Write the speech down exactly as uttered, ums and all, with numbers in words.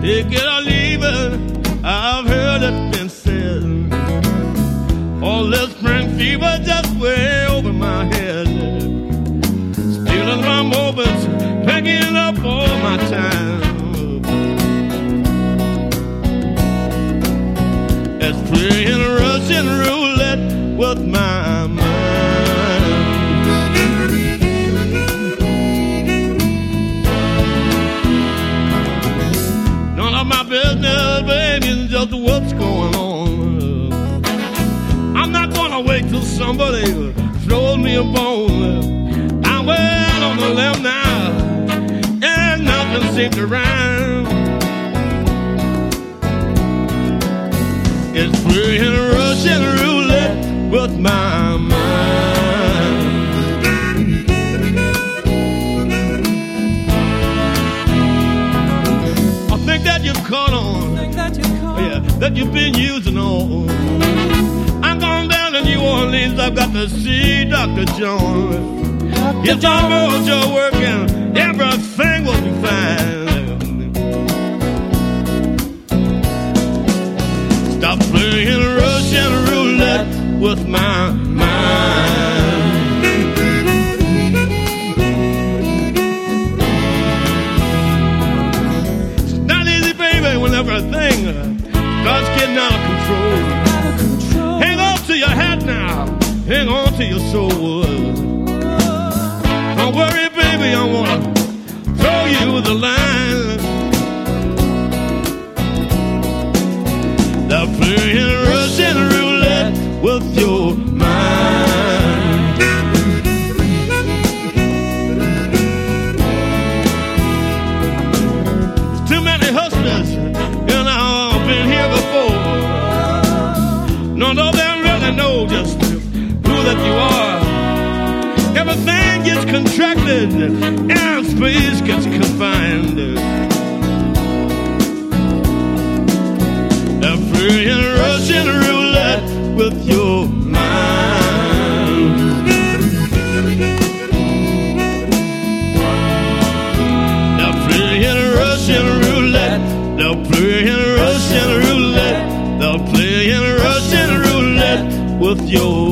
take it or leave it. I've heard it been said, all this spring fever just way over my head, stealing my moments, picking up all my time. It's playing Russian roulette with my mind. None of my business, baby, is just what's going on. I'm not gonna wait till somebody throws me a bone. I'm well on the limb now, and nothing seems to rhyme. It's playing Russian roulette with my mind. I think that you've caught on, think that, you caught yeah, that you've been using on. I'm going down to New Orleans, I've got to see Doctor Jones. If I'm all you're working, everything will be fine. Stop playing Russian roulette with my mind. It's not easy, baby, when everything starts getting out of control. Hang on to your head now, hang on to your soul. Don't worry, baby, I wanna throw you the line. They're playing Russian roulette with your mind. There's too many hustlers, and I've been here before. None of them really know just who that you are. Everything gets contracted, and space gets confined. They're playing Russian roulette with your mind. They're playing Russian roulette. They're playing Russian roulette. They're playing Russian roulette with your